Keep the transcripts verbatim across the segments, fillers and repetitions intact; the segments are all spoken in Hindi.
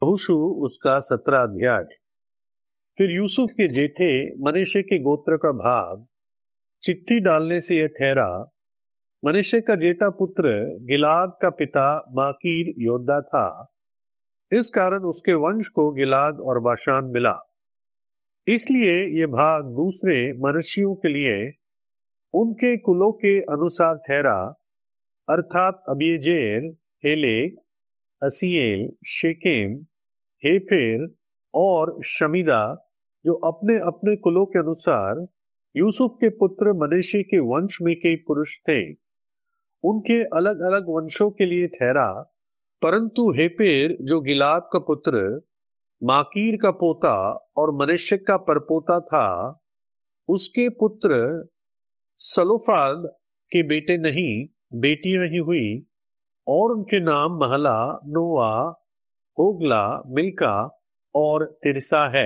यहोशू उसका सत्रह अध्याय। फिर यूसुफ के जेठे मनश्शे के गोत्र का भाग चिट्ठी डालने से यह ठहरा। मनश्शे का जेठा पुत्र गिलाद का पिता माकीर योद्धा था, इस कारण उसके वंश को गिलाद और बाशान मिला। इसलिए यह भाग दूसरे मनश्शियों के लिए उनके कुलों के अनुसार ठहरा, अर्थात अबीजेर, हेलेक, असीएल, शेकेम, हेफेर और शमीदा, जो अपने अपने कुलों के अनुसार यूसुफ के पुत्र मनश्शे के वंश में के पुरुष थे, उनके अलग अलग वंशों के लिए ठहरा। परंतु हेपेर, जो गिलाद का पुत्र माकीर का पोता और मनश्शे का परपोता था, उसके पुत्र सलोफाद के बेटे नहीं बेटियां ही हुई, और उनके नाम महला, नोआ, होगला, मिल्का और तिरसा है।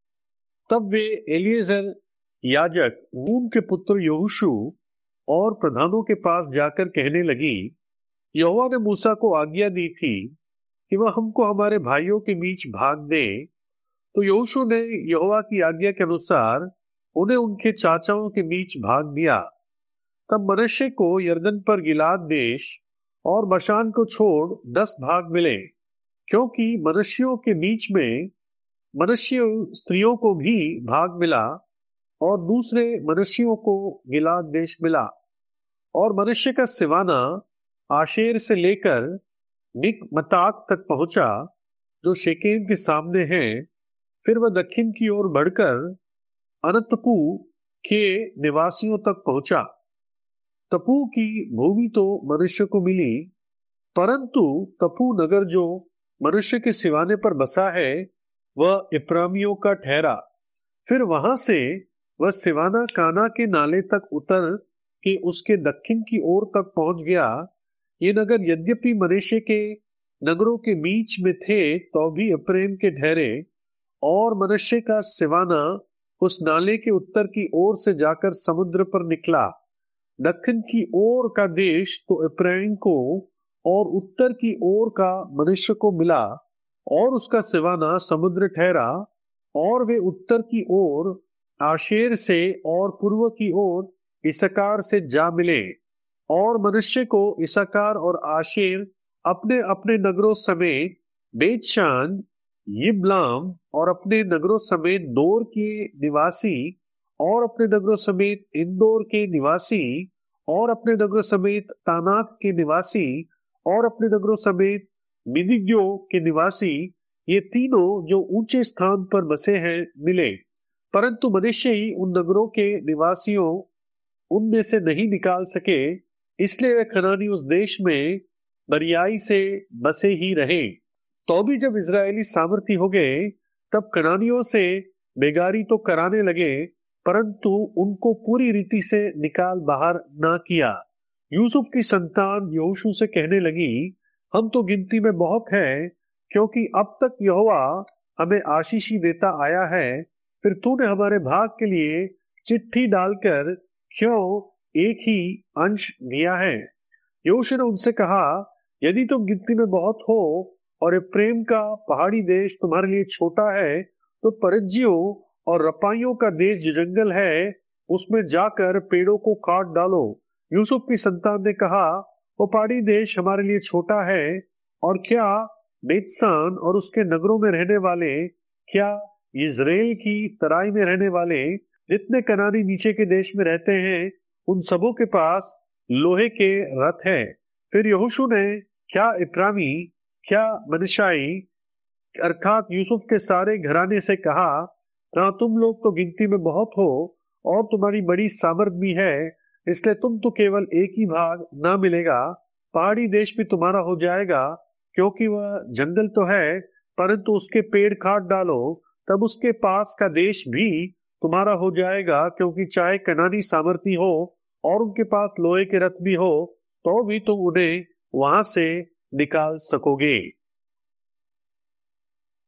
तब वे एलिएजर याजक, नून के पुत्र यहोशू और प्रधानों के पास जाकर कहने लगी, यहोवा ने मूसा को आज्ञा दी थी कि वह हमको हमारे भाइयों के बीच भाग दे। तो यहोशू ने यहोवा की आज्ञा के अनुसार उन्हें उनके चाचाओं के बीच भाग दिया। तब मनश्शे को यरदन पर गिलाद देश और बशान को छोड़ दस भाग मिले, क्योंकि मनश्शियों के बीच में मनश्शियों स्त्रियों को भी भाग मिला और दूसरे मनश्शियों को गिलाद देश मिला। और मनश्शे का सिवाना आशेर से लेकर मिकमतात तक पहुंचा, जो शेकेम के सामने है। फिर वह दक्षिण की ओर बढ़कर अनतपू के निवासियों तक पहुंचा। तपू की भूमि तो मनुष्य को मिली, परंतु तपू नगर जो मनुष्य के सिवाने पर बसा है, वह इप्रामियों का ठहरा। फिर वहां से वह सिवाना काना के नाले तक उतर के उसके दक्षिण की ओर तक पहुंच गया। ये नगर यद्यपि मनश्शे के नगरों के बीच में थे, तो भी एप्रैम के ठहरे। और मनश्शे का सिवाना उस नाले के उत्तर की ओर से जाकर समुद्र पर निकला। दक्षिण की ओर का देश तो एप्रैम को और उत्तर की ओर का मनुष्य को मिला, और उसका सिवाना समुद्र ठहरा। और वे उत्तर की ओर आशेर से और पूर्व की ओर इसाकार से जा मिले। और मनुष्य को इसाकार और आशेर अपने अपने नगरों समेत बेतशान, यिब्लाम और अपने नगरों समेत दोर के निवासी, और अपने नगरों समेत इंदोर के निवासी, और अपने नगरों समेत तानाक के निवासी, और अपने नगरों समेत मिदिग्यो के निवासी, ये तीनों जो ऊंचे स्थान पर बसे हैं मिले। परंतु मनुष्य ही उन नगरों के निवासियों उनमें से नहीं निकाल सके, इसलिए वे कनानी उस देश में बरियाई से बसे ही रहे। तो भी जब इजरायली सामर्थी हो गए, तब कनानियों से बेगारी तो कराने लगे, परंतु उनको पूरी रीति से निकाल बाहर ना किया। यूसुफ की संतान यहोशू से कहने लगी, हम तो गिनती में बहुत हैं, क्योंकि अब तक यहोवा हमें आशीष ही देता आया है। फिर तूने हमारे भाग के लिए चिट्ठी डालकर क्यों एक ही अंश दिया है? यहोशू ने उनसे कहा, यदि तुम गिनती में बहुत हो और एप्रैम का पहाड़ी देश तुम्हारे लिए छोटा है, तो परिज्जियों और रपाइयों का देश जो जंगल है, उसमें जाकर पेड़ों को काट डालो। यूसुफ की संतान ने कहा, वो पहाड़ी देश हमारे लिए छोटा है, और क्या बेतसान और उसके नगरों में रहने वाले, क्या इज़राइल की तराई में रहने वाले, जितने कनानी नीचे के देश में रहते हैं, उन सबों के पास लोहे के रथ हैं। फिर यहोशू ने क्या इप्रामी, क्या मनश्शाई, अर्थात यूसुफ के सारे घराने से कहा, ना तुम लोग तो गिनती में बहुत हो और तुम्हारी बड़ी सामर्थ भी है, इसलिए तुम तो केवल एक ही भाग ना मिलेगा, पहाड़ी देश भी तुम्हारा हो जाएगा। क्योंकि वह जंगल तो है, परंतु उसके पेड़ काट डालो, तब उसके पास का देश भी तुम्हारा हो जाएगा। क्योंकि चाहे कनानी सामर्थी हो और उनके पास लोहे के रथ भी हो, तो भी तुम उन्हें वहां से निकाल सकोगे।